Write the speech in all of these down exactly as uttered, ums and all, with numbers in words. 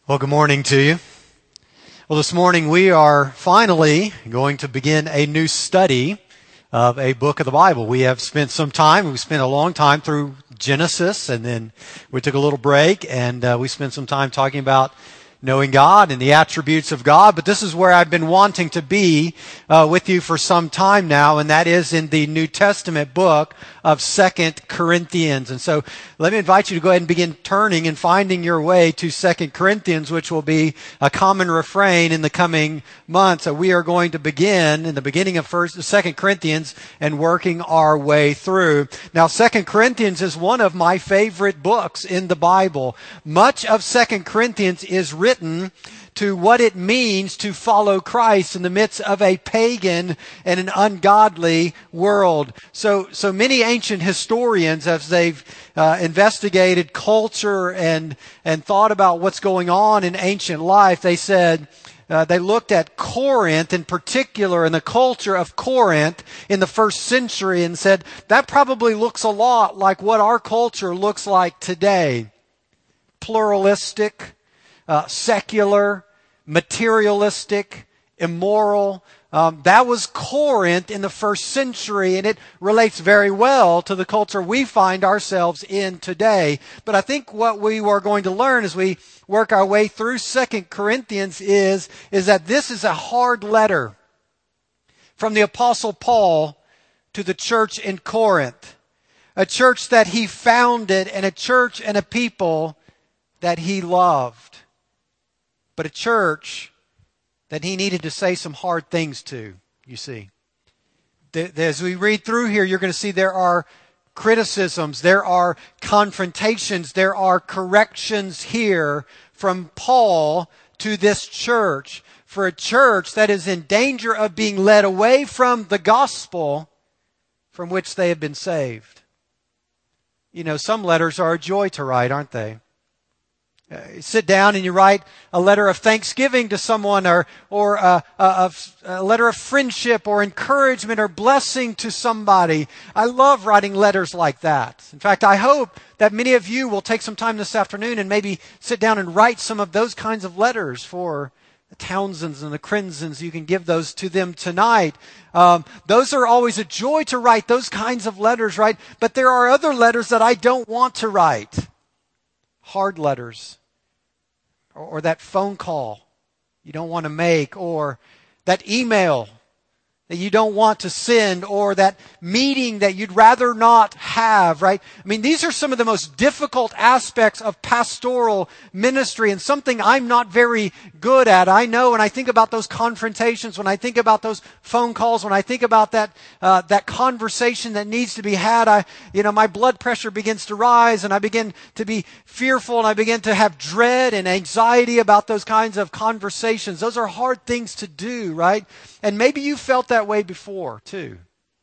Well, good morning to you. Well, this morning we are finally going to begin a new study of a book of the Bible. We have spent some time, we spent a long time through Genesis, and then we took a little break, and uh, we spent some time talking about knowing God and the attributes of God. But this is where I've been wanting to be uh, with you for some time now, and that is in the New Testament book of Second Corinthians. And so let me invite you to go ahead and begin turning and finding your way to Second Corinthians, which will be a common refrain in the coming months. So we are going to begin in the beginning of First, Second Corinthians and working our way through. Now, Second Corinthians is one of my favorite books in the Bible. Much of Second Corinthians is written to what it means to follow Christ in the midst of a pagan and an ungodly world. So, so many ancient historians, as they've uh, investigated culture and and thought about what's going on in ancient life, they said uh, they looked at Corinth in particular and the culture of Corinth in the first century and said that probably looks a lot like what our culture looks like today: pluralistic, uh, secular, materialistic, immoral. Um, that was Corinth in the first century, and it relates very well to the culture we find ourselves in today. But I think what we are going to learn as we work our way through Second Corinthians is, is that this is a hard letter from the Apostle Paul to the church in Corinth, a church that he founded and a church and a people that he loved, but a church that he needed to say some hard things to, you see. As we read through here, you're going to see there are criticisms, there are confrontations, there are corrections here from Paul to this church, for a church that is in danger of being led away from the gospel from which they have been saved. You know, some letters are a joy to write, aren't they? Uh, you sit down and you write a letter of thanksgiving to someone, or or a, a, a letter of friendship or encouragement or blessing to somebody. I love writing letters like that. In fact, I hope that many of you will take some time this afternoon and maybe sit down and write some of those kinds of letters for the Townsends and the Crinsons. You can give those to them tonight. Um, those are always a joy to write, those kinds of letters, right? But there are other letters that I don't want to write. Hard letters, or, or that phone call you don't want to make, or that email that you don't want to send, or that meeting that you'd rather not have, right? I mean, these are some of the most difficult aspects of pastoral ministry, and something I'm not very good at. I know when I think about those confrontations, when I think about those phone calls, when I think about that uh, that conversation that needs to be had, I, you know, my blood pressure begins to rise, and I begin to be fearful, and I begin to have dread and anxiety about those kinds of conversations. Those are hard things to do, right? And maybe you felt that way before too,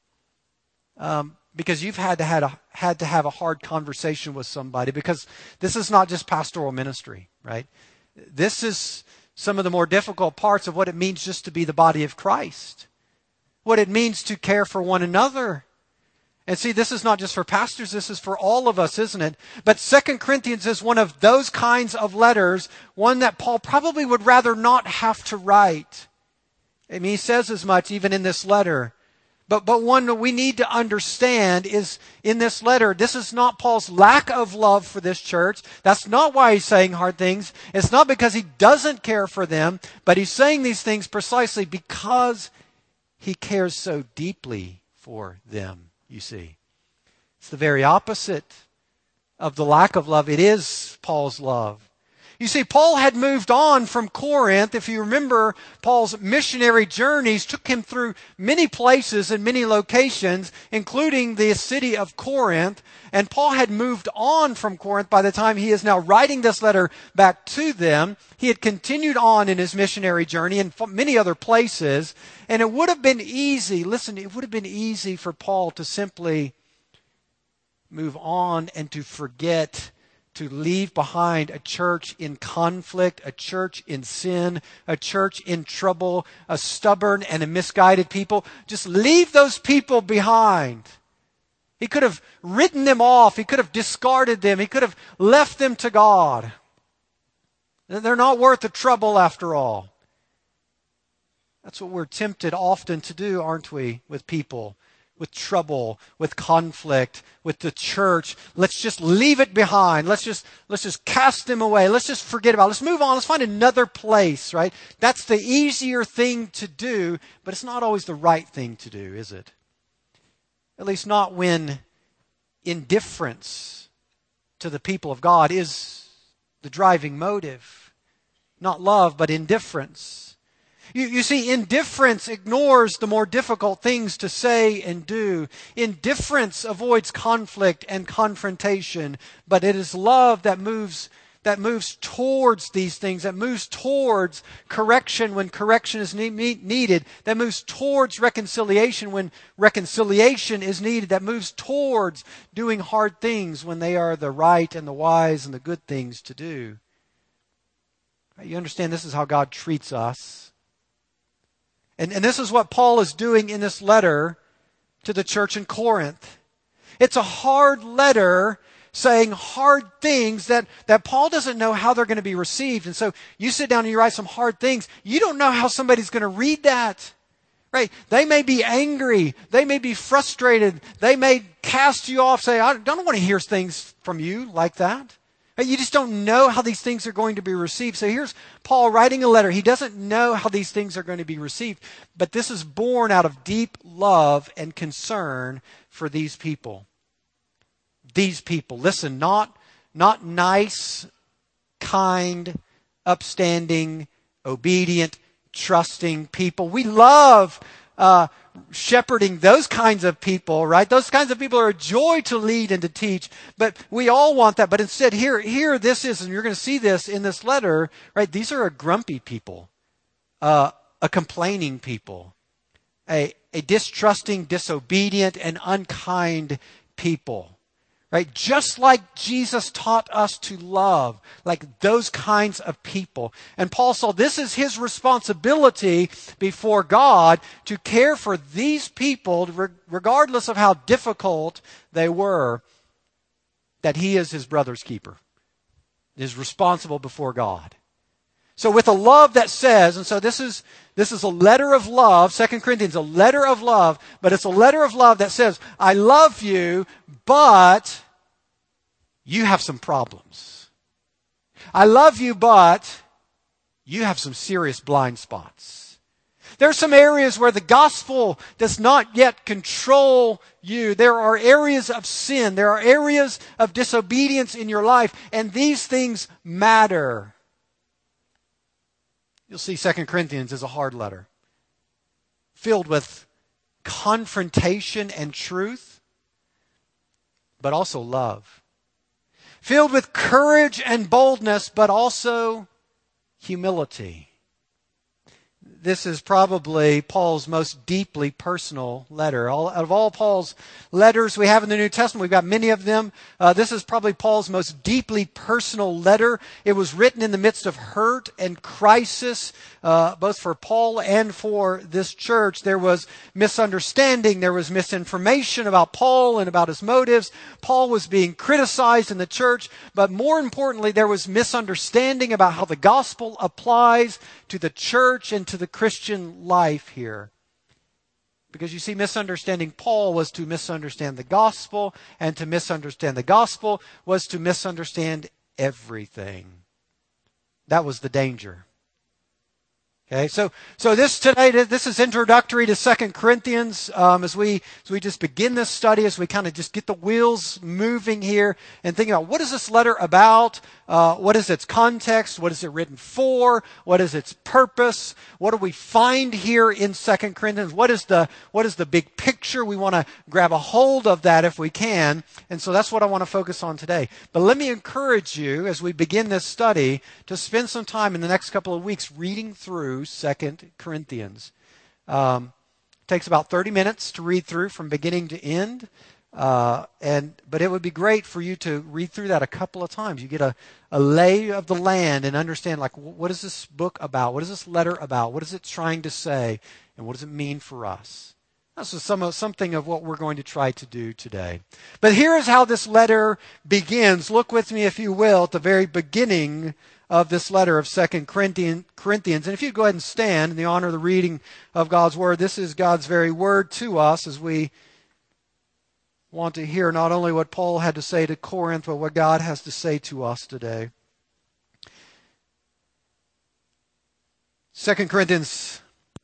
um, because you've had to had a had to have a hard conversation with somebody. Because this is not just pastoral ministry, right? This is some of the more difficult parts of what it means just to be the body of Christ, what it means to care for one another. And see, this is not just for pastors, this is for all of us, isn't it? But Second Corinthians is one of those kinds of letters, one that Paul probably would rather not have to write. I mean, he says as much even in this letter. But but one that we need to understand is in this letter, this is not Paul's lack of love for this church. That's not why he's saying hard things. It's not because he doesn't care for them, but he's saying these things precisely because he cares so deeply for them, you see. It's the very opposite of the lack of love. It is Paul's love. You see, Paul had moved on from Corinth. If you remember, Paul's missionary journeys took him through many places and many locations, including the city of Corinth. And Paul had moved on from Corinth by the time he is now writing this letter back to them. He had continued on in his missionary journey in many other places. And it would have been easy, listen, it would have been easy for Paul to simply move on and to forget, to leave behind a church in conflict, a church in sin, a church in trouble, a stubborn and a misguided people. Just leave those people behind. He could have written them off. He could have discarded them. He could have left them to God. They're not worth the trouble after all. That's what we're tempted often to do, aren't we, with people, with trouble, with conflict, with the church. Let's just leave it behind. Let's just let's just cast them away. Let's just forget about it. Let's move on. Let's find another place, right? That's the easier thing to do, but it's not always the right thing to do, is it? At least not when indifference to the people of God is the driving motive. Not love, but indifference. You, you see, indifference ignores the more difficult things to say and do. Indifference avoids conflict and confrontation, but it is love that moves that moves towards these things, that moves towards correction when correction is ne- needed, that moves towards reconciliation when reconciliation is needed, that moves towards doing hard things when they are the right and the wise and the good things to do. You understand this is how God treats us. And, and this is what Paul is doing in this letter to the church in Corinth. It's a hard letter saying hard things that, that Paul doesn't know how they're going to be received. And so you sit down and you write some hard things. You don't know how somebody's going to read that. Right? They may be angry. They may be frustrated. They may cast you off, say, I don't want to hear things from you like that. You just don't know how these things are going to be received. So here's Paul writing a letter. He doesn't know how these things are going to be received, but this is born out of deep love and concern for these people. These people. Listen, not, not nice, kind, upstanding, obedient, trusting people. We love uh, shepherding those kinds of people, right? Those kinds of people are a joy to lead and to teach, but we all want that. But instead, here, here this is, and you're going to see this in this letter, right? These are a grumpy people, uh, a complaining people, a, a distrusting, disobedient, and unkind people. Right? Just like Jesus taught us to love, like those kinds of people. And Paul saw this is his responsibility before God to care for these people, regardless of how difficult they were, that he is his brother's keeper, is responsible before God. So with a love that says, and so this is this is a letter of love, Second Corinthians, a letter of love, but it's a letter of love that says, I love you, but you have some problems. I love you, but you have some serious blind spots. There are some areas where the gospel does not yet control you. There are areas of sin. There are areas of disobedience in your life, and these things matter. You'll see Second Corinthians is a hard letter, filled with confrontation and truth, but also love. Filled with courage and boldness, but also humility. This is probably Paul's most deeply personal letter. All, out of all Paul's letters we have in the New Testament, we've got many of them. Uh, this is probably Paul's most deeply personal letter. It was written in the midst of hurt and crisis, uh, both for Paul and for this church. There was misunderstanding. There was misinformation about Paul and about his motives. Paul was being criticized in the church. But more importantly, there was misunderstanding about how the gospel applies to the church and to the Christian life here. Because you see, misunderstanding Paul was to misunderstand the gospel, and to misunderstand the gospel was to misunderstand everything. That was the danger. Okay, so so this today, this is introductory to Second Corinthians. Um, as we as we just begin this study, as we kind of just get the wheels moving here and think about what is this letter about? Uh, what is its context? What is it written for? What is its purpose? What do we find here in Second Corinthians? What is the what is the big picture? We want to grab a hold of that if we can, and so that's what I want to focus on today. But let me encourage you as we begin this study to spend some time in the next couple of weeks reading through Second Corinthians. Um, it takes about thirty minutes to read through from beginning to end. Uh, and but it would be great for you to read through that a couple of times. You get a, a lay of the land and understand, like, what is this book about? What is this letter about? What is it trying to say? And what does it mean for us? This is some of, something of what we're going to try to do today. But here is how this letter begins. Look with me, if you will, at the very beginning of this letter of Second Corinthians. And if you'd go ahead and stand in the honor of the reading of God's Word, this is God's very Word to us as we want to hear not only what Paul had to say to Corinth, but what God has to say to us today. Second Corinthians,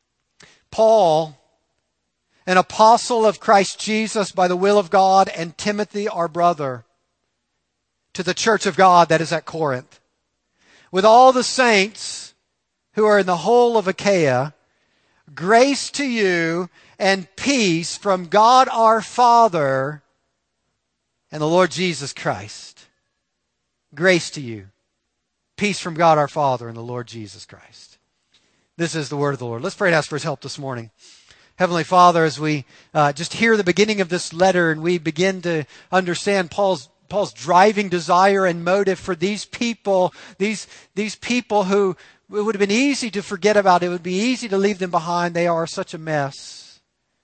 Paul, an apostle of Christ Jesus by the will of God, and Timothy, our brother, to the church of God that is at Corinth, with all the saints who are in the whole of Achaia, grace to you and peace from God our Father and the Lord Jesus Christ. Grace to you. Peace from God our Father and the Lord Jesus Christ. This is the word of the Lord. Let's pray and ask for His help this morning. Heavenly Father, as we uh, just hear the beginning of this letter and we begin to understand Paul's Paul's driving desire and motive for these people, these these people who it would have been easy to forget about. It would be easy to leave them behind. They are such a mess.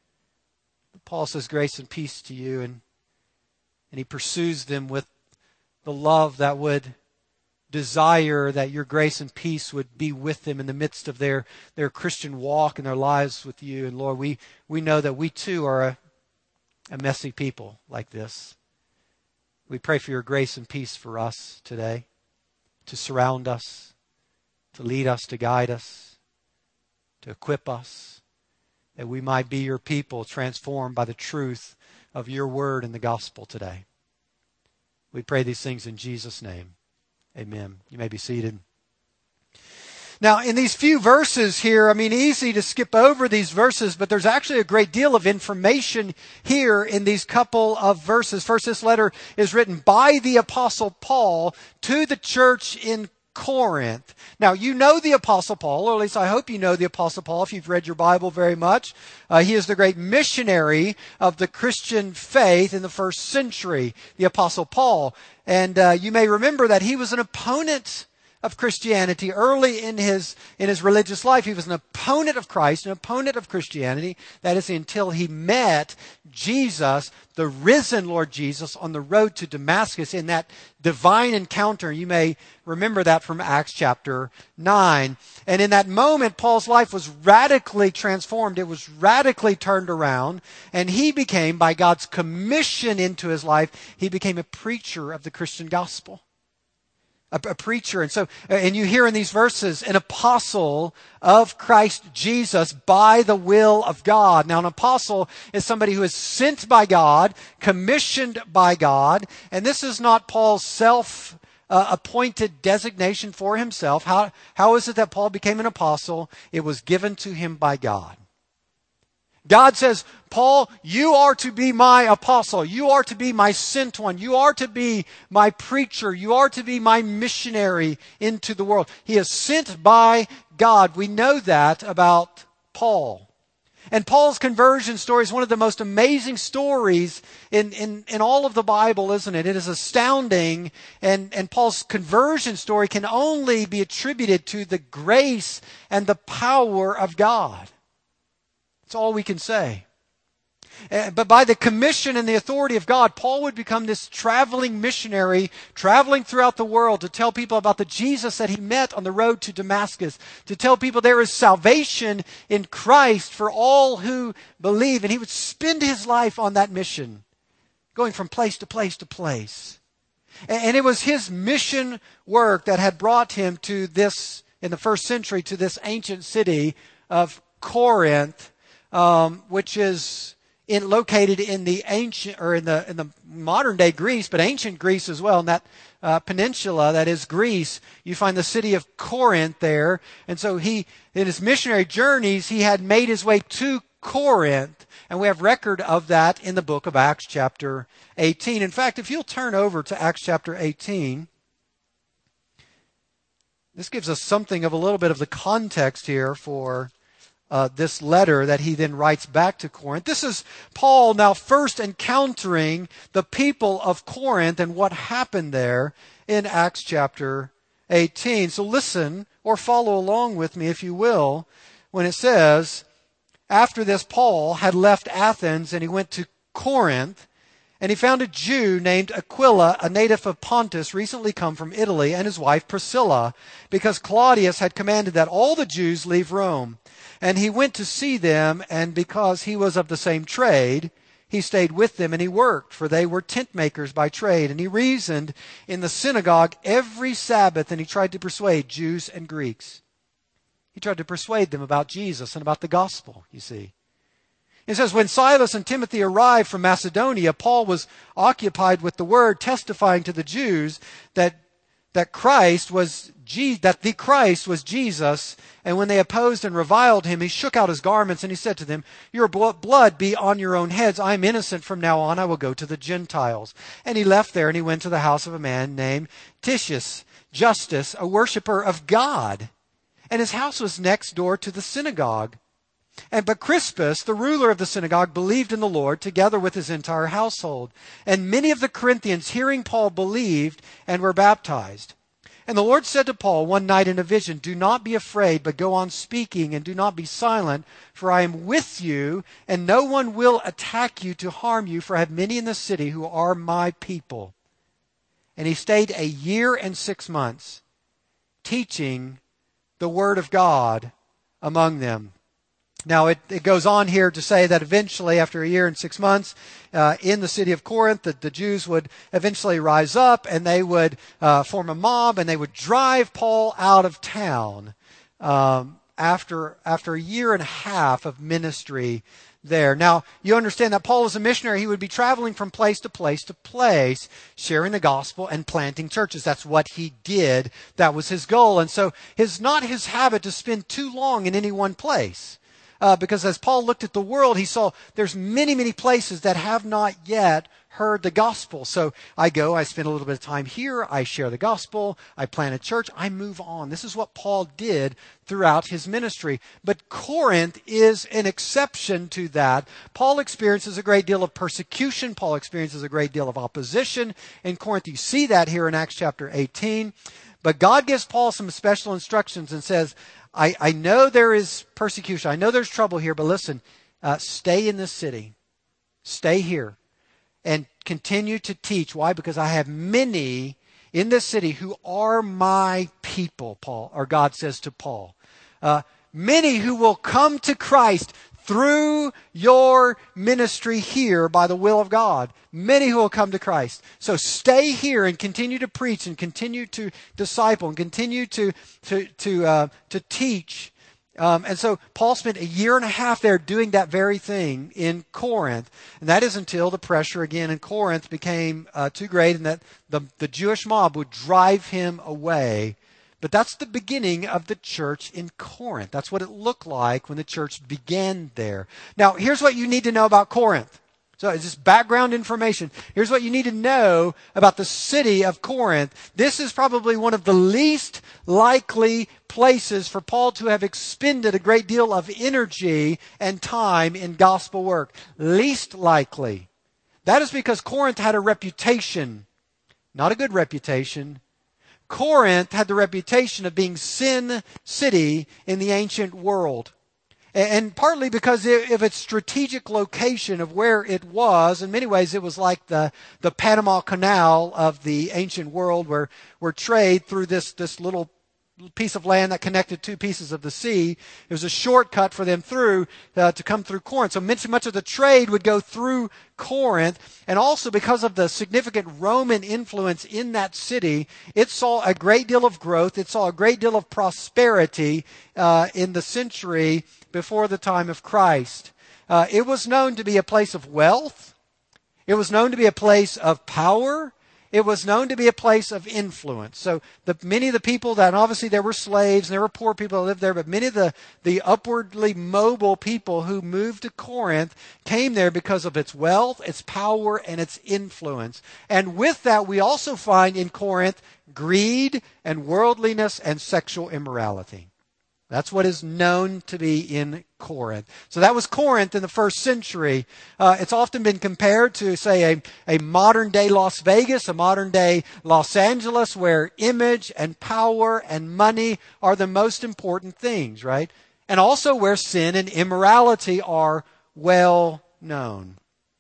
Paul says grace and peace to you, and and he pursues them with the love that would desire that your grace and peace would be with them in the midst of their, their Christian walk and their lives with you. And Lord, we, we know that we too are a, a messy people like this. We pray for your grace and peace for us today, to surround us, to lead us, to guide us, to equip us, that we might be your people transformed by the truth of your word and the gospel today. We pray these things in Jesus' name. Amen. You may be seated. Now, in these few verses here, I mean, easy to skip over these verses, but there's actually a great deal of information here in these couple of verses. First, this letter is written by the Apostle Paul to the church in Corinth. Now, you know the Apostle Paul, or at least I hope you know the Apostle Paul if you've read your Bible very much. Uh, he is the great missionary of the Christian faith in the first century, the Apostle Paul. And uh, you may remember that he was an opponent of Christianity early in his in his religious life. He was an opponent of Christ, an opponent of Christianity. That is until he met Jesus, the risen Lord Jesus, on the road to Damascus in that divine encounter. You may remember that from Acts chapter nine. And in that moment, Paul's life was radically transformed. It was radically turned around. And he became, by God's commission into his life, he became a preacher of the Christian gospel. A, a preacher. And so, and you hear in these verses, an apostle of Christ Jesus by the will of God. Now, an apostle is somebody who is sent by God, commissioned by God. And this is not Paul's self uh, appointed designation for himself. How, how is it that Paul became an apostle? It was given to him by God. God says, Paul, you are to be my apostle. You are to be my sent one. You are to be my preacher. You are to be my missionary into the world. He is sent by God. We know that about Paul. And Paul's conversion story is one of the most amazing stories in, in, in all of the Bible, isn't it? It is astounding. And, and Paul's conversion story can only be attributed to the grace and the power of God. That's all we can say. Uh, but by the commission and the authority of God, Paul would become this traveling missionary, traveling throughout the world to tell people about the Jesus that he met on the road to Damascus, to tell people there is salvation in Christ for all who believe. And he would spend his life on that mission, going from place to place to place. And, and it was his mission work that had brought him to this, in the first century, to this ancient city of Corinth, Um, which is in, located in the ancient or in the in the modern day Greece, but ancient Greece as well. In that uh, peninsula that is Greece, you find the city of Corinth there. And so he, in his missionary journeys, he had made his way to Corinth, and we have record of that in the book of Acts chapter eighteen. In fact, if you'll turn over to Acts chapter eighteen, this gives us something of a little bit of the context here for Uh, this letter that he then writes back to Corinth. This is Paul now first encountering the people of Corinth and what happened there in Acts chapter eighteen. So listen or follow along with me if you will when it says, after this Paul had left Athens and he went to Corinth, And he found a Jew named Aquila, a native of Pontus, recently come from Italy, and his wife Priscilla, because Claudius had commanded that all the Jews leave Rome. And he went to see them, and because he was of the same trade, he stayed with them and he worked, for they were tent makers by trade. And he reasoned in the synagogue every Sabbath, and he tried to persuade Jews and Greeks. He tried to persuade them about Jesus and about the gospel, you see. It says, when Silas and Timothy arrived from Macedonia, Paul was occupied with the word, testifying to the Jews that that Christ was Je- that the Christ was Jesus. And when they opposed and reviled him, he shook out his garments and he said to them, your blood be on your own heads. I am innocent. From now on I will go to the Gentiles. And he left there and he went to the house of a man named Titius Justus, a worshiper of God. And his house was next door to the synagogue. And but Crispus, the ruler of the synagogue, believed in the Lord together with his entire household. And many of the Corinthians, hearing Paul, believed and were baptized. And the Lord said to Paul one night in a vision, do not be afraid, but go on speaking and do not be silent, for I am with you, and no one will attack you to harm you, for I have many in the city who are my people. And he stayed a year and six months, teaching the word of God among them. Now, it, it goes on here to say that eventually, after a year and six months, uh, in the city of Corinth, the, the Jews would eventually rise up and they would uh, form a mob and they would drive Paul out of town um, after, after a year and a half of ministry there. Now, you understand that Paul was a missionary. He would be traveling from place to place to place, sharing the gospel and planting churches. That's what he did. That was his goal. And so it's not his habit to spend too long in any one place. Uh, because as Paul looked at the world, he saw there's many, many places that have not yet heard the gospel. So I go, I spend a little bit of time here, I share the gospel, I plant a church, I move on. This is what Paul did throughout his ministry. But Corinth is an exception to that. Paul experiences a great deal of persecution. Paul experiences a great deal of opposition in Corinth. You see that here in Acts chapter eighteen. But God gives Paul some special instructions and says, I, I know there is persecution. I know there's trouble here, but listen, uh, stay in this city. Stay here and continue to teach. Why? Because I have many in this city who are my people, Paul, or God says to Paul. Uh, many who will come to Christ through your ministry here by the will of God. Many who will come to Christ. So stay here and continue to preach and continue to disciple and continue to to to uh, to teach. Um, and so Paul spent a year and a half there doing that very thing in Corinth. And that is until the pressure again in Corinth became uh, too great and that the, the Jewish mob would drive him away. But that's the beginning of the church in Corinth. That's what it looked like when the church began there. Now, here's what you need to know about Corinth. So it's just background information. Here's what you need to know about the city of Corinth. This is probably one of the least likely places for Paul to have expended a great deal of energy and time in gospel work. Least likely. That is because Corinth had a reputation, not a good reputation. Corinth had the reputation of being sin city in the ancient world. And partly because of its strategic location of where it was. In many ways, it was like the, the Panama Canal of the ancient world where, where trade through this, this little piece of land that connected two pieces of the sea. It was a shortcut for them through uh, to come through Corinth. So much, much of the trade would go through Corinth. And also because of the significant Roman influence in that city, it saw a great deal of growth. It saw a great deal of prosperity uh, in the century before the time of Christ. Uh, it was known to be a place of wealth. It was known to be a place of power. It was known to be a place of influence. So the, many of the people that, and obviously there were slaves and there were poor people that lived there, but many of the, the upwardly mobile people who moved to Corinth came there because of its wealth, its power, and its influence. And with that, we also find in Corinth greed and worldliness and sexual immorality. That's what is known to be in Corinth. So that was Corinth in the first century. Uh, it's often been compared to, say, a, a modern-day Las Vegas, a modern-day Los Angeles, where image and power and money are the most important things, right? And also where sin and immorality are well known.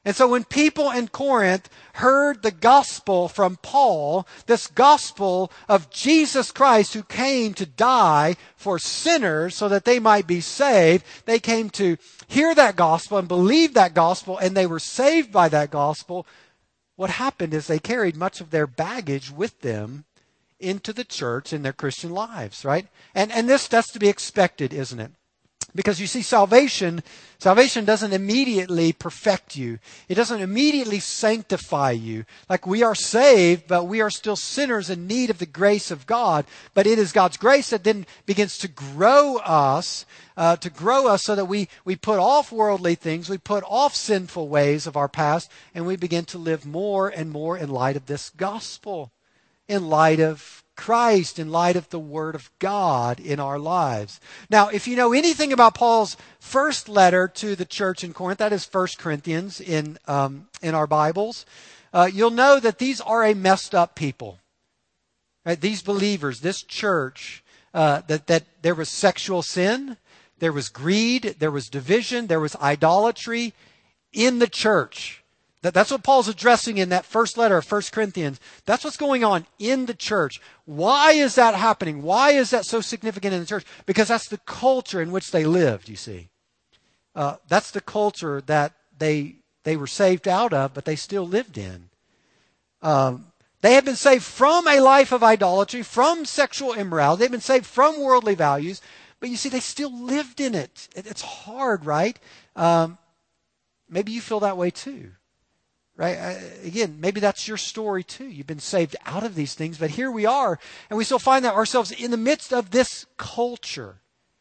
And so when people in Corinth heard the gospel from Paul, this gospel of Jesus Christ who came to die for sinners so that they might be saved, they came to hear that gospel and believe that gospel, and they were saved by that gospel. What happened is they carried much of their baggage with them into the church in their Christian lives, right? And and this that's to be expected, isn't it? Because you see, salvation, salvation doesn't immediately perfect you. It doesn't immediately sanctify you. Like, we are saved, but we are still sinners in need of the grace of God. But it is God's grace that then begins to grow us, uh, to grow us so that we, we put off worldly things, we put off sinful ways of our past, and we begin to live more and more in light of this gospel, in light of Christ, in light of the Word of God in our lives. Now, if you know anything about Paul's first letter to the church in Corinth, that is First Corinthians in um, in our Bibles, uh, you'll know that these are a messed up people. Right? These believers, this church, uh, that that there was sexual sin, there was greed, there was division, there was idolatry in the church. That's what Paul's addressing in that first letter of First Corinthians. That's what's going on in the church. Why is that happening? Why is that so significant in the church? Because that's the culture in which they lived, you see. Uh, that's the culture that they they were saved out of, but they still lived in. Um, they have been saved from a life of idolatry, from sexual immorality. They've been saved from worldly values, but you see, they still lived in it. it it's hard, right? Um, maybe you feel that way too. Right? Again, maybe that's your story too. You've been saved out of these things, but here we are, and we still find that ourselves in the midst of this culture.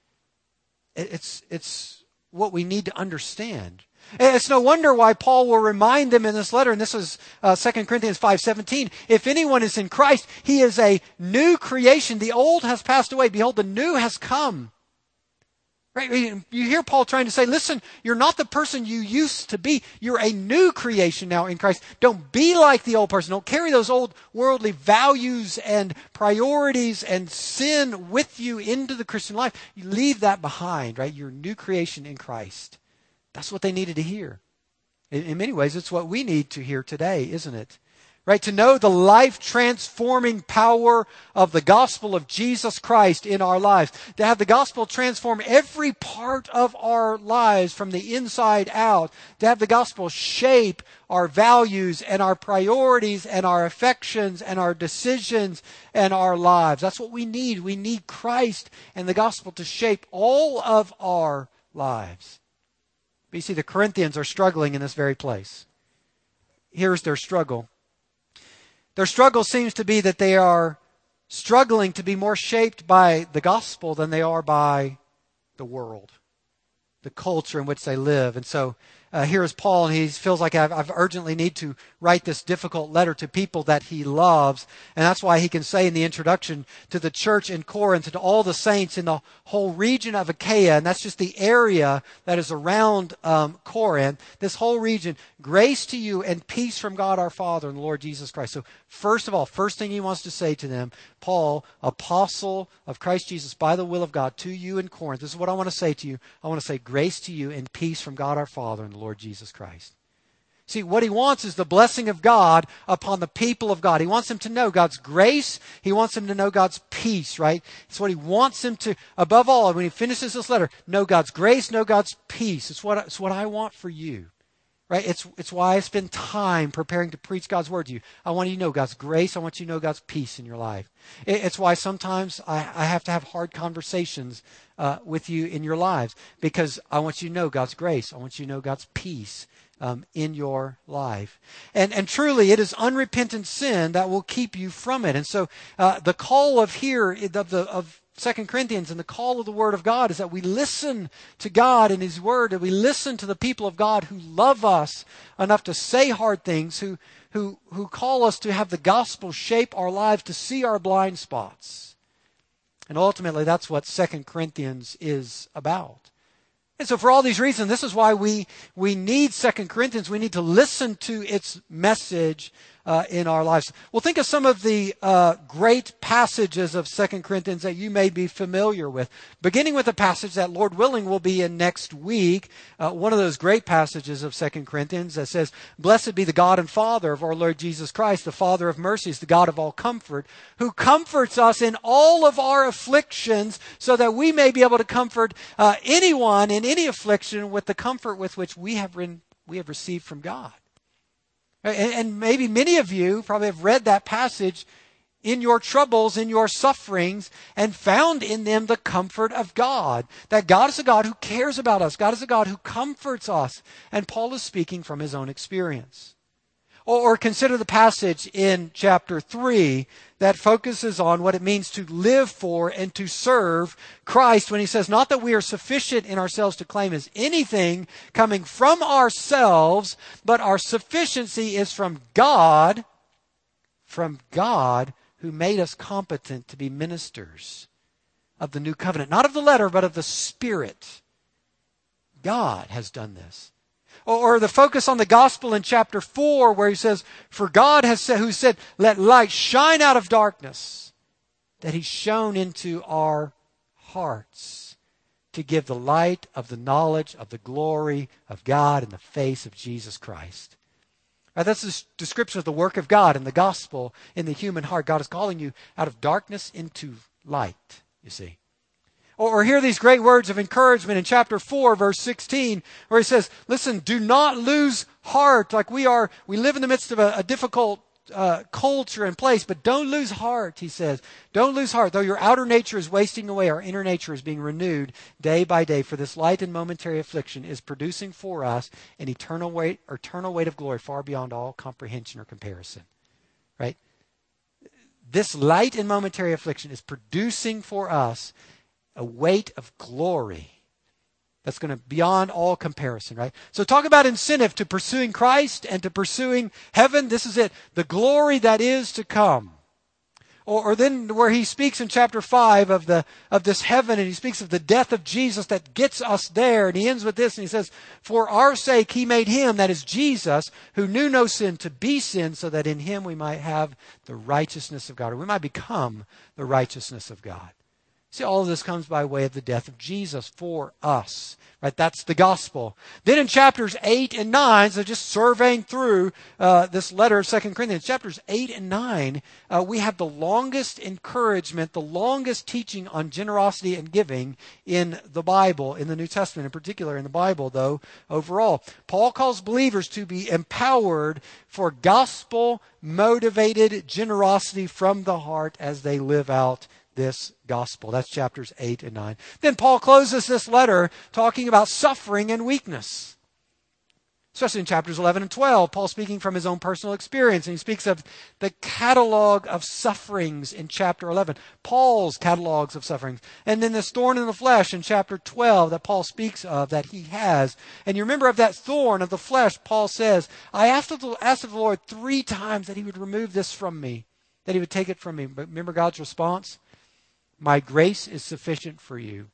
It's, it's what we need to understand. And it's no wonder why Paul will remind them in this letter, and this is uh, Second Corinthians five seventeen, if anyone is in Christ, he is a new creation. The old has passed away. Behold, the new has come. Right? You hear Paul trying to say, listen, you're not the person you used to be. You're a new creation now in Christ. Don't be like the old person. Don't carry those old worldly values and priorities and sin with you into the Christian life. You leave that behind, right? You're a new creation in Christ. That's what they needed to hear. In, in many ways, it's what we need to hear today, isn't it? Right, to know the life-transforming power of the gospel of Jesus Christ in our lives. To have the gospel transform every part of our lives from the inside out. To have the gospel shape our values and our priorities and our affections and our decisions and our lives. That's what we need. We need Christ and the gospel to shape all of our lives. But you see, the Corinthians are struggling in this very place. Here's their struggle. Their struggle seems to be that they are struggling to be more shaped by the gospel than they are by the world, the culture in which they live. And so uh, here is Paul, and he feels like I've, I've urgently need to write this difficult letter to people that he loves. And that's why he can say in the introduction to the church in Corinth and to all the saints in the whole region of Achaia, and that's just the area that is around um, Corinth, this whole region, grace to you and peace from God our Father and the Lord Jesus Christ. So first of all, first thing he wants to say to them, Paul, apostle of Christ Jesus by the will of God, to you in Corinth. This is what I want to say to you. I want to say grace to you and peace from God our Father and the Lord Jesus Christ. See, what he wants is the blessing of God upon the people of God. He wants them to know God's grace. He wants them to know God's peace, right? It's what he wants them to, above all, when he finishes this letter, know God's grace, know God's peace. It's what, it's what I want for you, right? It's, it's why I spend time preparing to preach God's word to you. I want you to know God's grace. I want you to know God's peace in your life. It, it's why sometimes I, I have to have hard conversations uh, with you in your lives, because I want you to know God's grace. I want you to know God's peace Um, in your life. And and truly, it is unrepentant sin that will keep you from it. And so uh, the call of here, of, the, of Second Corinthians, and the call of the Word of God is that we listen to God and His Word, and we listen to the people of God who love us enough to say hard things, who, who, who call us to have the gospel shape our lives, to see our blind spots. And ultimately, that's what Second Corinthians is about. And so for all these reasons, this is why we, we need Second Corinthians. We need to listen to its message uh, in our lives. Well, think of some of the uh, great passages of Second Corinthians that you may be familiar with. Beginning with a passage that, Lord willing, will be in next week. Uh, one of those great passages of Second Corinthians that says, "Blessed be the God and Father of our Lord Jesus Christ, the Father of mercies, the God of all comfort, who comforts us in all of our afflictions, so that we may be able to comfort uh, anyone in any affliction with the comfort with which we have been, we have received from God." And, and maybe many of you probably have read that passage in your troubles, in your sufferings, and found in them the comfort of God. That God is a God who cares about us. God is a God who comforts us. And Paul is speaking from his own experience. Or, or consider the passage in chapter three that focuses on what it means to live for and to serve Christ, when he says, not that we are sufficient in ourselves to claim as anything coming from ourselves, but our sufficiency is from God, from God who made us competent to be ministers of the new covenant. Not of the letter, but of the Spirit. God has done this. Or, or the focus on the gospel in chapter four, where he says, "For God has said, who said, let light shine out of darkness, that he shone into our hearts to give the light of the knowledge of the glory of God in the face of Jesus Christ." Right, that's a description of the work of God and the gospel in the human heart. God is calling you out of darkness into light, you see. Or, or hear these great words of encouragement in chapter four, verse sixteen, where he says, listen, do not lose heart. Like we are, we live in the midst of a, a difficult uh, culture and place, but don't lose heart, he says. Don't lose heart. Though your outer nature is wasting away, our inner nature is being renewed day by day. For this light and momentary affliction is producing for us an eternal weight, or eternal weight of glory far beyond all comprehension or comparison. Right? This light and momentary affliction is producing for us a weight of glory that's going to beyond all comparison, right? So talk about incentive to pursuing Christ and to pursuing heaven. This is it. The glory that is to come. Or, or then where he speaks in chapter five of the of this heaven, and he speaks of the death of Jesus that gets us there. And he ends with this, and he says, "For our sake he made him," that is Jesus, "who knew no sin, to be sin, so that in him we might have the righteousness of God," or we might become the righteousness of God. See, all of this comes by way of the death of Jesus for us. Right? That's the gospel. Then in chapters eight and nine, so just surveying through uh, this letter of Second Corinthians, chapters eight and nine, uh, we have the longest encouragement, the longest teaching on generosity and giving in the Bible, in the New Testament, in particular in the Bible, though, overall. Paul calls believers to be empowered for gospel-motivated generosity from the heart as they live out this gospel. That's chapters eight and nine. Then Paul closes this letter talking about suffering and weakness. Especially in chapters eleven and twelve, Paul speaking from his own personal experience. And he speaks of the catalog of sufferings in chapter eleven. Paul's catalogs of sufferings. And then this thorn in the flesh in chapter twelve that Paul speaks of, that he has. And you remember of that thorn of the flesh, Paul says, I asked of the, asked of the Lord three times that he would remove this from me, that he would take it from me. But remember God's response? My grace is sufficient for you,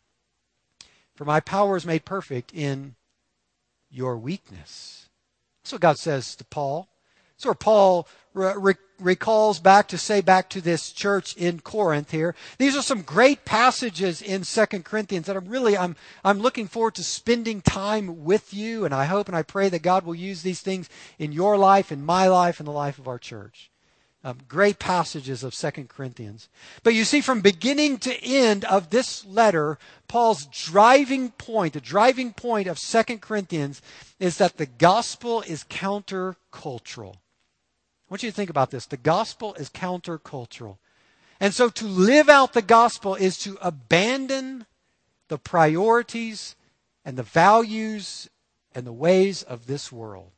for my power is made perfect in your weakness. That's what God says to Paul. That's where Paul re- recalls back to say back to this church in Corinth here. These are some great passages in Second Corinthians that I'm really, I'm, I'm looking forward to spending time with you. And I hope and I pray that God will use these things in your life, in my life, in the life of our church. Um, great passages of Second Corinthians. But you see, from beginning to end of this letter, Paul's driving point, the driving point of Second Corinthians is that the gospel is countercultural. I want you to think about this. The gospel is countercultural. And so to live out the gospel is to abandon the priorities and the values and the ways of this world.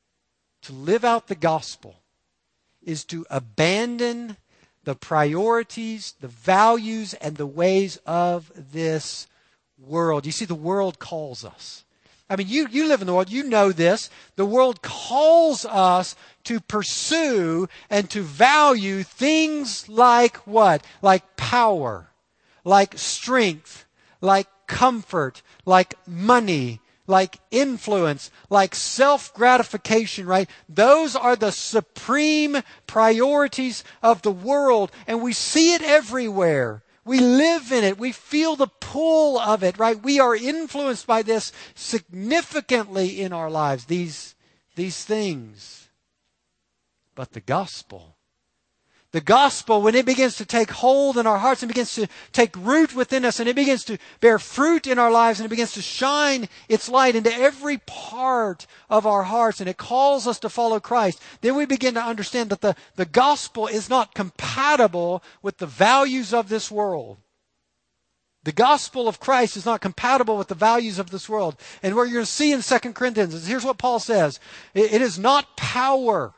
To live out the gospel is to abandon the priorities, the values, and the ways of this world. You see, the world calls us. I mean, you, you live in the world, you know this. The world calls us to pursue and to value things like what? Like power, like strength, like comfort, like money, like influence, like self-gratification, right? Those are the supreme priorities of the world, and we see it everywhere. We live in it. We feel the pull of it, right? We are influenced by this significantly in our lives, these, these things. But the gospel, the gospel, when it begins to take hold in our hearts and begins to take root within us and it begins to bear fruit in our lives and it begins to shine its light into every part of our hearts and it calls us to follow Christ, then we begin to understand that the, the gospel is not compatible with the values of this world. The gospel of Christ is not compatible with the values of this world. And what you're going to see in Second Corinthians is, here's what Paul says. It, it is not power,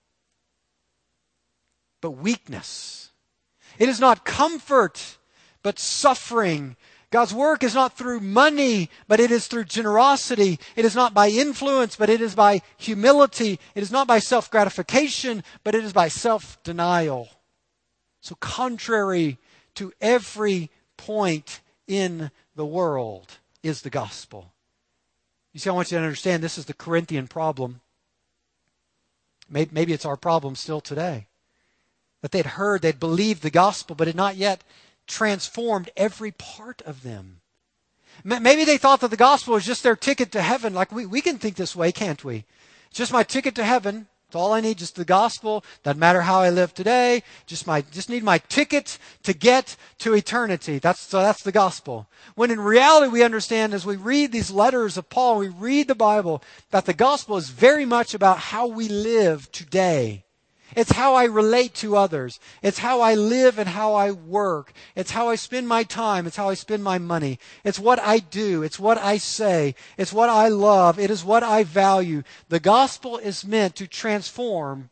but weakness. It is not comfort, but suffering. God's work is not through money, but it is through generosity. It is not by influence, but it is by humility. It is not by self-gratification, but it is by self-denial. So contrary to every point in the world is the gospel. You see, I want you to understand this is the Corinthian problem. Maybe it's our problem still today. That they'd heard, they'd believed the gospel, but had not yet transformed every part of them. Maybe they thought that the gospel was just their ticket to heaven. Like we, we can think this way, can't we? It's just my ticket to heaven. It's all I need, just the gospel. Doesn't matter how I live today. Just my, just need my ticket to get to eternity. That's, so that's the gospel. When in reality we understand as we read these letters of Paul, we read the Bible, that the gospel is very much about how we live today. It's how I relate to others. It's how I live and how I work. It's how I spend my time. It's how I spend my money. It's what I do. It's what I say. It's what I love. It is what I value. The gospel is meant to transform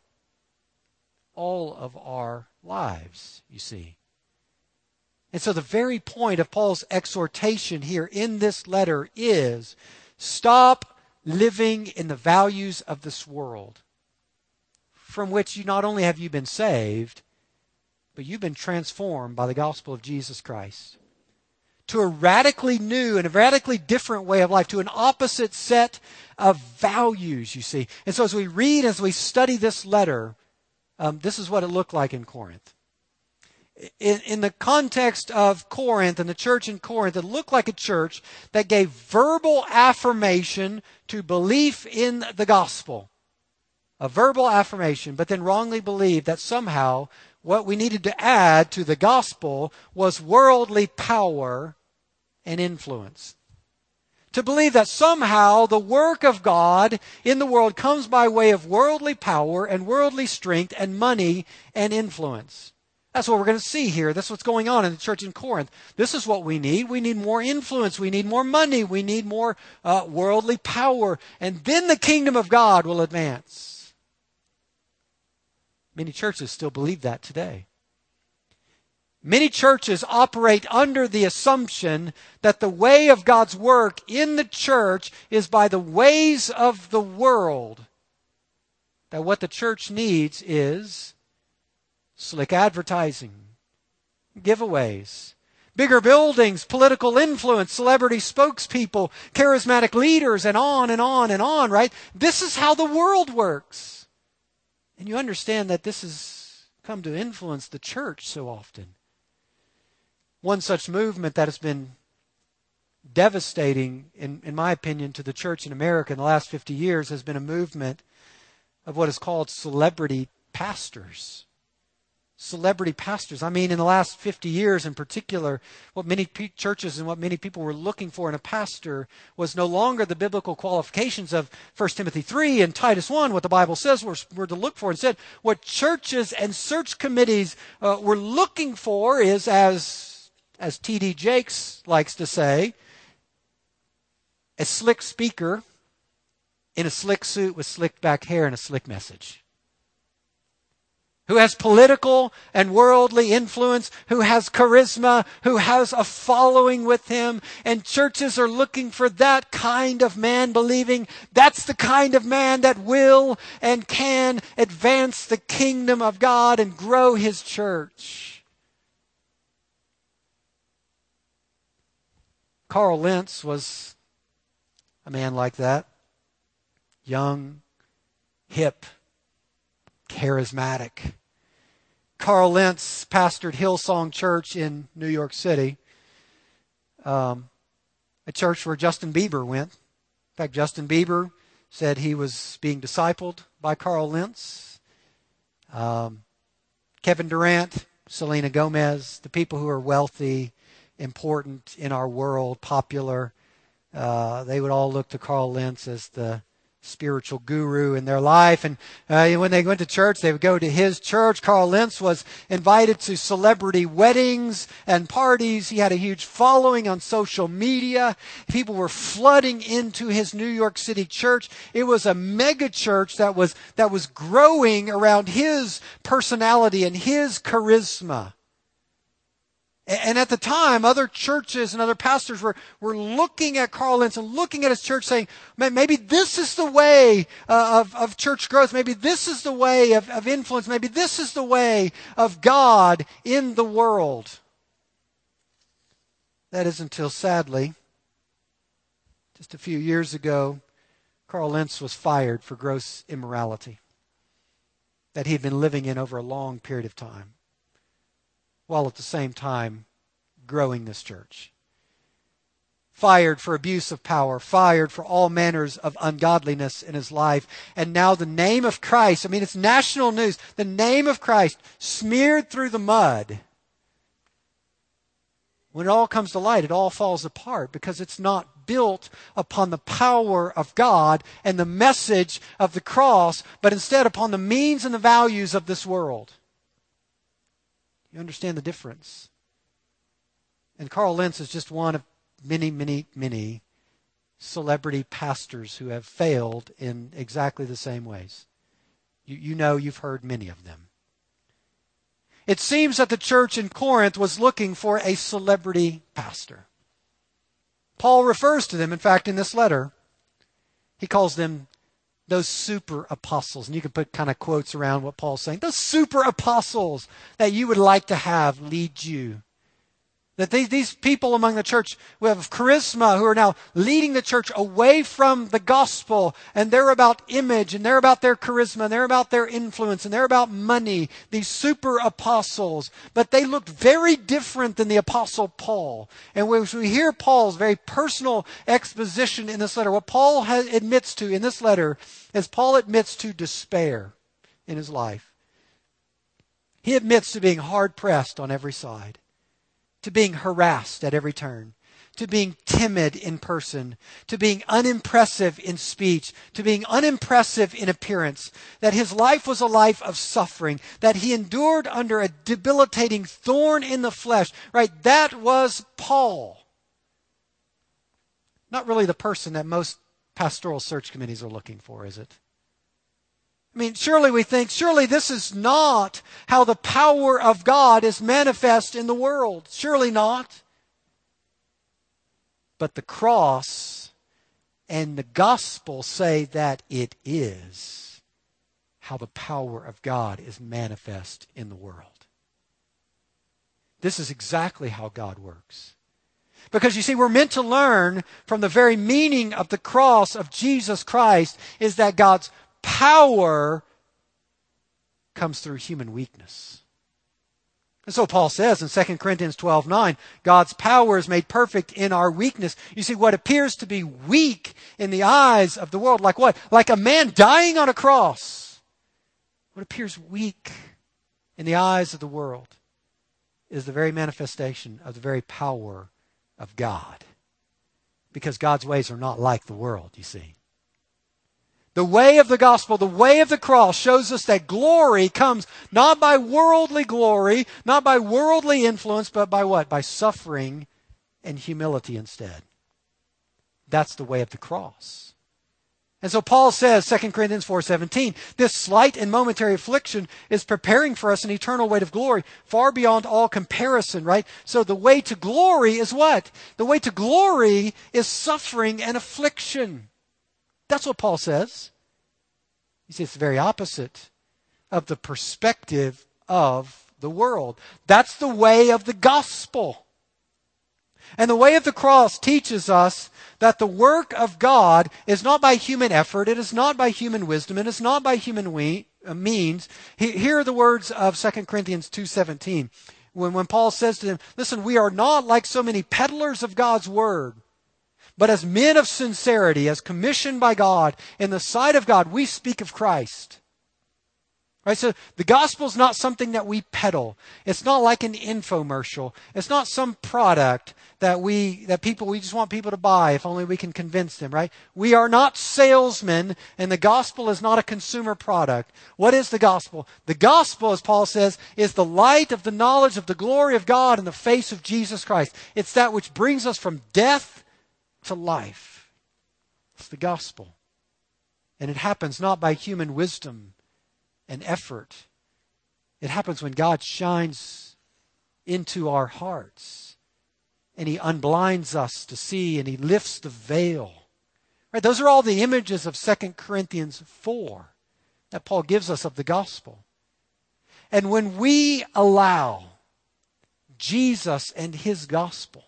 all of our lives, you see. And so the very point of Paul's exhortation here in this letter is stop living in the values of this world, from which you not only have you been saved, but you've been transformed by the gospel of Jesus Christ to a radically new and a radically different way of life, to an opposite set of values, you see. And so as we read, as we study this letter, um, this is what it looked like in Corinth. In, in the context of Corinth and the church in Corinth, it looked like a church that gave verbal affirmation to belief in the gospel. A verbal affirmation, but then wrongly believed that somehow what we needed to add to the gospel was worldly power and influence. To believe that somehow the work of God in the world comes by way of worldly power and worldly strength and money and influence. That's what we're going to see here. That's what's going on in the church in Corinth. This is what we need. We need more influence. We need more money. We need more uh, worldly power. And then the kingdom of God will advance. Many churches still believe that today. Many churches operate under the assumption that the way of God's work in the church is by the ways of the world. That what the church needs is slick advertising, giveaways, bigger buildings, political influence, celebrity spokespeople, charismatic leaders, and on and on and on, right? This is how the world works. And you understand that this has come to influence the church so often. One such movement that has been devastating, in, in my opinion, to the church in America in the last fifty years has been a movement of what is called celebrity pastors. Celebrity pastors. I mean, in the last fifty years in particular, what many pe- churches and what many people were looking for in a pastor was no longer the biblical qualifications of First Timothy three and Titus one, what the Bible says we're, we're to look for. Instead, what churches and search committees uh, were looking for is, as, as T D Jakes likes to say, a slick speaker in a slick suit with slicked back hair and a slick message. Who has political and worldly influence, who has charisma, who has a following with him. And churches are looking for that kind of man, believing that's the kind of man that will and can advance the kingdom of God and grow his church. Carl Lentz was a man like that. Young, hip, charismatic. Carl Lentz pastored Hillsong Church in New York City, um, a church where Justin Bieber went. In fact, Justin Bieber said he was being discipled by Carl Lentz. Um, Kevin Durant, Selena Gomez, the people who are wealthy, important in our world, popular, uh, they would all look to Carl Lentz as the spiritual guru in their life. And uh, when they went to church, they would go to his church. Carl Lentz was invited to celebrity weddings and parties. He had a huge following on social media. People were flooding into his New York City church. It was a mega church that was that was growing around his personality and his charisma. And at the time, other churches and other pastors were, were looking at Carl Lentz and looking at his church saying, maybe this is the way uh, of, of church growth. Maybe this is the way of, of influence. Maybe this is the way of God in the world. That is until, sadly, just a few years ago, Carl Lentz was fired for gross immorality that he had been living in over a long period of time, while at the same time growing this church. Fired for abuse of power, fired for all manners of ungodliness in his life. And now the name of Christ, I mean, it's national news, the name of Christ smeared through the mud. When it all comes to light, it all falls apart because it's not built upon the power of God and the message of the cross, but instead upon the means and the values of this world. You understand the difference? And Carl Lentz is just one of many, many, many celebrity pastors who have failed in exactly the same ways. You, you know, you've heard many of them. It seems that the church in Corinth was looking for a celebrity pastor. Paul refers to them, in fact, in this letter. He calls them those super apostles. And you can put kind of quotes around what Paul's saying. Those super apostles that you would like to have lead you. That these, these people among the church who have charisma, who are now leading the church away from the gospel, and they're about image, and they're about their charisma, and they're about their influence, and they're about money, these super apostles. But they looked very different than the apostle Paul. And when we hear Paul's very personal exposition in this letter, what Paul has, admits to in this letter is Paul admits to despair in his life. He admits to being hard-pressed on every side, to being harassed at every turn, to being timid in person, to being unimpressive in speech, to being unimpressive in appearance, that his life was a life of suffering, that he endured under a debilitating thorn in the flesh. Right? That was Paul. Not really the person that most pastoral search committees are looking for, is it? I mean, surely we think, surely this is not how the power of God is manifest in the world. Surely not. But the cross and the gospel say that it is how the power of God is manifest in the world. This is exactly how God works. Because you see, we're meant to learn from the very meaning of the cross of Jesus Christ is that God's power comes through human weakness. And so Paul says in Second Corinthians twelve nine, God's power is made perfect in our weakness. You see, what appears to be weak in the eyes of the world, like what? Like a man dying on a cross. What appears weak in the eyes of the world is the very manifestation of the very power of God. Because God's ways are not like the world, you see. The way of the gospel, the way of the cross shows us that glory comes not by worldly glory, not by worldly influence, but by what? By suffering and humility instead. That's the way of the cross. And so Paul says, Second Corinthians four seventeen, this slight and momentary affliction is preparing for us an eternal weight of glory, far beyond all comparison, right? So the way to glory is what? The way to glory is suffering and affliction. That's what Paul says. He says it's the very opposite of the perspective of the world. That's the way of the gospel. And the way of the cross teaches us that the work of God is not by human effort, it is not by human wisdom, it is not by human we, uh, means. He, here are the words of Second Corinthians two seventeen. When, when Paul says to them, listen, we are not like so many peddlers of God's word, but as men of sincerity, as commissioned by God, in the sight of God, we speak of Christ. Right? So the gospel is not something that we peddle. It's not like an infomercial. It's not some product that we that people we just want people to buy if only we can convince them, right? We are not salesmen, and the gospel is not a consumer product. What is the gospel? The gospel, as Paul says, is the light of the knowledge of the glory of God in the face of Jesus Christ. It's that which brings us from death to life. It's the gospel. And it happens not by human wisdom and effort. It happens when God shines into our hearts and He unblinds us to see and He lifts the veil. Right? Those are all the images of Second Corinthians four that Paul gives us of the gospel. And when we allow Jesus and His gospel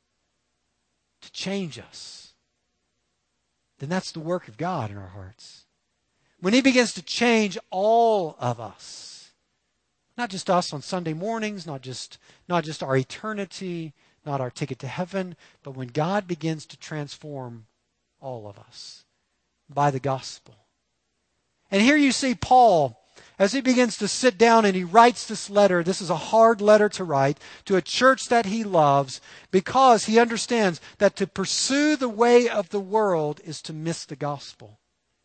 to change us, then that's the work of God in our hearts. When He begins to change all of us, not just us on Sunday mornings, not just, not just our eternity, not our ticket to heaven, but when God begins to transform all of us by the gospel. And here you see Paul, as he begins to sit down and he writes this letter. This is a hard letter to write to a church that he loves, because he understands that to pursue the way of the world is to miss the gospel.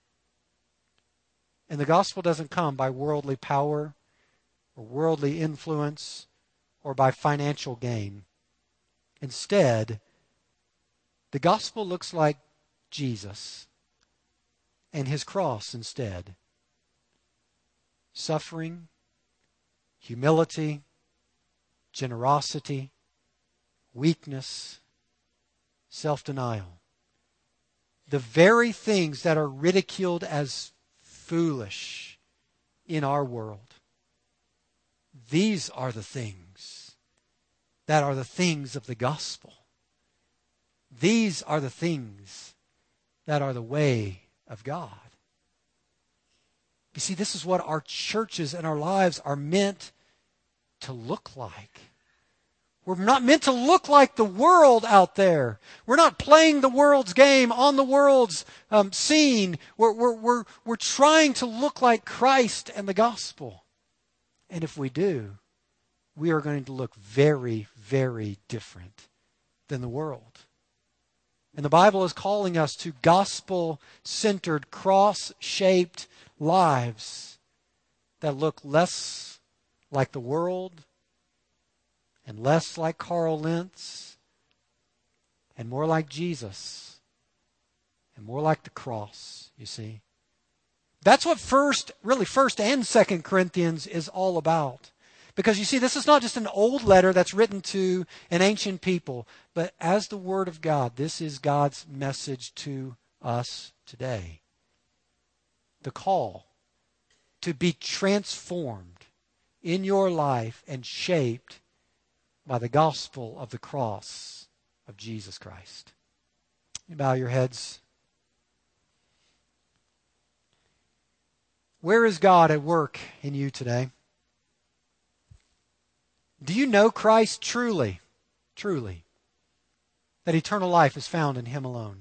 And the gospel doesn't come by worldly power or worldly influence or by financial gain. Instead, the gospel looks like Jesus and His cross instead. Suffering, humility, generosity, weakness, self-denial. The very things that are ridiculed as foolish in our world. These are the things that are the things of the gospel. These are the things that are the way of God. You see, this is what our churches and our lives are meant to look like. We're not meant to look like the world out there. We're not playing the world's game on the world's um, scene. We're, we're, we're, we're trying to look like Christ and the gospel. And if we do, we are going to look very, very different than the world. And the Bible is calling us to gospel-centered, cross-shaped lives that look less like the world and less like Carl Lentz, and more like Jesus, and more like the cross, you see. That's what first, really first and second Corinthians is all about. Because you see, this is not just an old letter that's written to an ancient people, but as the Word of God, this is God's message to us today. The call to be transformed in your life and shaped by the gospel of the cross of Jesus Christ. You bow your heads. Where is God at work in you today? Do you know Christ truly, truly, that eternal life is found in Him alone?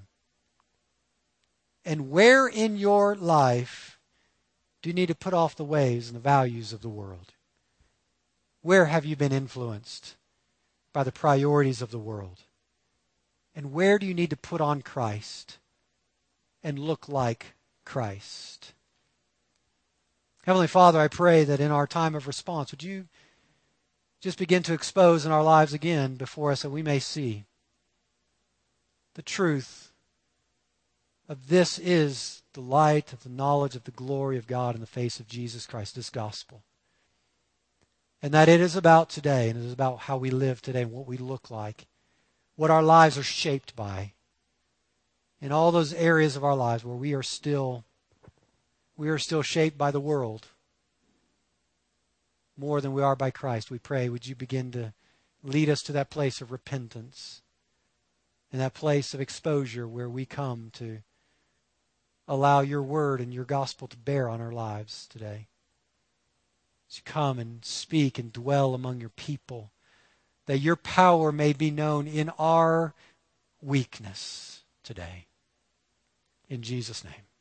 And where in your life do you need to put off the ways and the values of the world? Where have you been influenced by the priorities of the world? And where do you need to put on Christ and look like Christ? Heavenly Father, I pray that in our time of response, would you just begin to expose in our lives again before us that we may see the truth of this is the light of the knowledge of the glory of God in the face of Jesus Christ, this gospel. And that it is about today, and it is about how we live today and what we look like, what our lives are shaped by. In all those areas of our lives where we are still, we are still shaped by the world more than we are by Christ, we pray, would you begin to lead us to that place of repentance in that place of exposure where we come to allow your word and your gospel to bear on our lives today. As you come and speak and dwell among your people, that your power may be known in our weakness today. In Jesus' name.